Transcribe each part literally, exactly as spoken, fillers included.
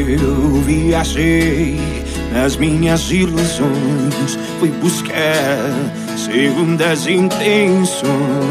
Eu viajei nas minhas ilusões, fui buscar segundas intenções.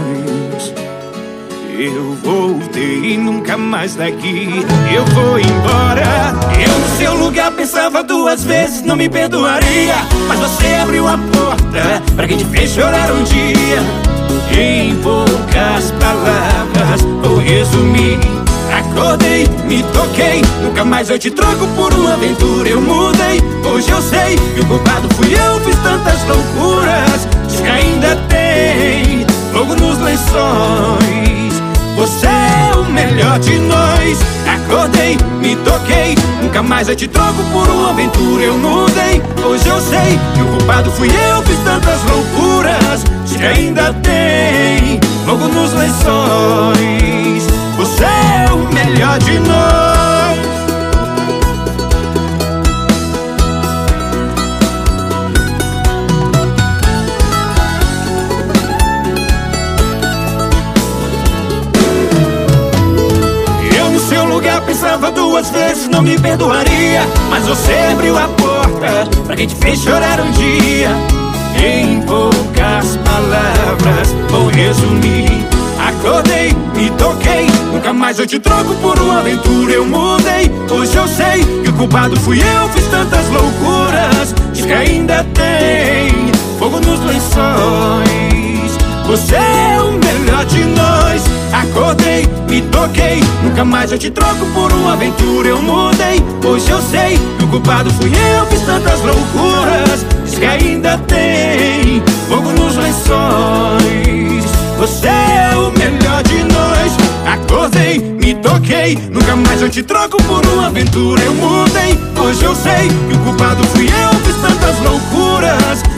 Eu voltei e nunca mais daqui eu vou embora. Eu no seu lugar pensava duas vezes, não me perdoaria, mas você abriu a porta pra quem te fez chorar um dia. Em poucas palavras vou resumir: acordei, me toquei, nunca mais eu te troco por uma aventura. Eu mudei, hoje eu sei que o culpado fui eu, fiz tantas loucuras. Diz que ainda tem fogo nos lençóis. Você é o melhor de nós. Acordei, me toquei, nunca mais eu te troco por uma aventura. Eu mudei, hoje eu sei que o culpado fui eu, fiz tantas loucuras. Diz que ainda tem fogo nos lençóis. Você é o melhor de nós. Eu no seu lugar pensava duas vezes, não me perdoaria, mas você abriu a porta pra quem te fez chorar um dia. Em poucas palavras vou resumir: acordei, me toquei, nunca mais eu te troco por uma aventura. Eu mudei, hoje eu sei que o culpado fui eu, fiz tantas loucuras. Diz que ainda tem fogo nos lençóis. Você é o melhor de nós. Acordei, me toquei, nunca mais eu te troco por uma aventura. Eu mudei, hoje eu sei que o culpado fui eu, fiz tantas loucuras. Diz que ainda tem fogo nos lençóis. Você é o melhor de nós. Acordei, me toquei, nunca mais eu te troco por uma aventura. Eu mudei, hoje eu sei que o culpado fui eu, fiz tantas loucuras.